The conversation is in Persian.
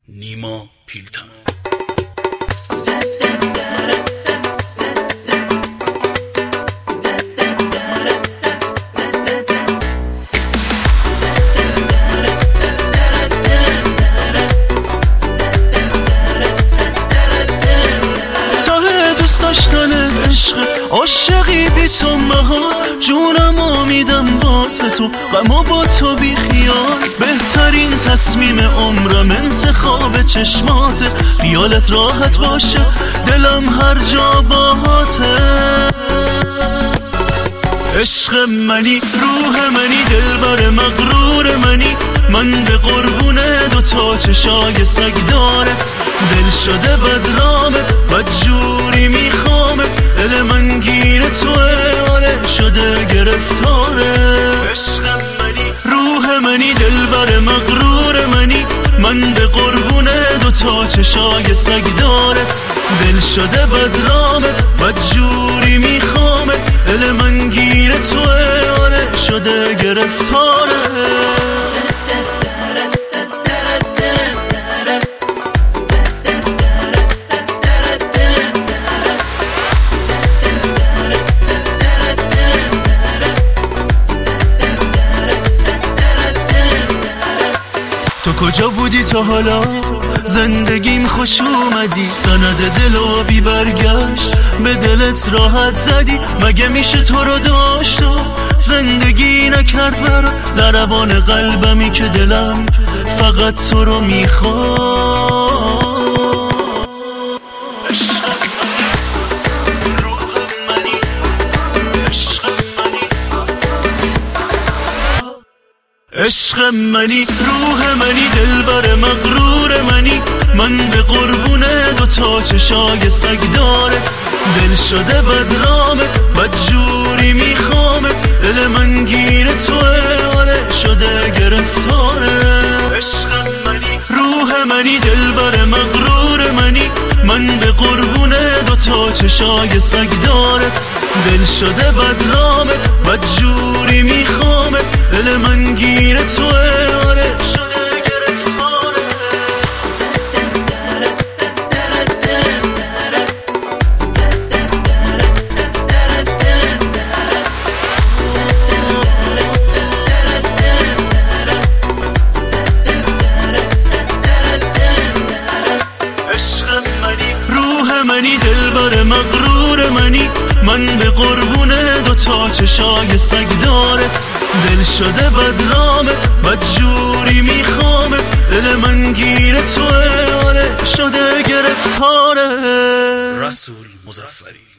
نیما پیلتن. عاشقی بی تو مها جونمو میدم واسه تو، غمو با تو بی خیال. بهترین تصمیم عمرم انتخاب چشماته، خیالت راحت باشه دلم هر جا باهاته. عشق منی، روح منی، دلبر مغرور منی، من به قربون دوتا چشای سگ دارت. دل شده بدرامت، بدجوری میخوامت، دل من گیر توه، آره شده گرفتاره. عشق منی، روح منی، دلبر مغرور منی، من به قربون دوتا چشای سگ دارت. دل شده بدرامت، بدجوری میخوامت، دل من گیر توه، آره شده گرفتاره. تو کجا بودی تا حالا؟ زندگیم خوش اومدی، سند دل و بی برگشت به دلت راحت زدی. مگه میشه تو رو داشت و زندگی نکرد برا ضربان قلبمی که دلم فقط تو رو میخواد. عشق منی، روح منی، دلبر مغرور منی، من به قربون دوتا چشای سگ دارت. دل شده بدرامت، بدجوری میخوامت، دل من گیر توه، آره شده گرفتاره. عشق منی، روح منی، دلبر مغرور منی، من به قربون دوتا چشای سگ دارت. دل شده بدرامت، بدجوری میخوامت، دل من گیر توه، آره شده گرفتاره. عشق منی، روح منی، دلبر مغرور منی، من به قربون دوتا چشای سگ دارت. دل شده بدرامت، بدجوری میخوامت، دل من گیر توه، آره شده گرفتاره. رسول مظفری.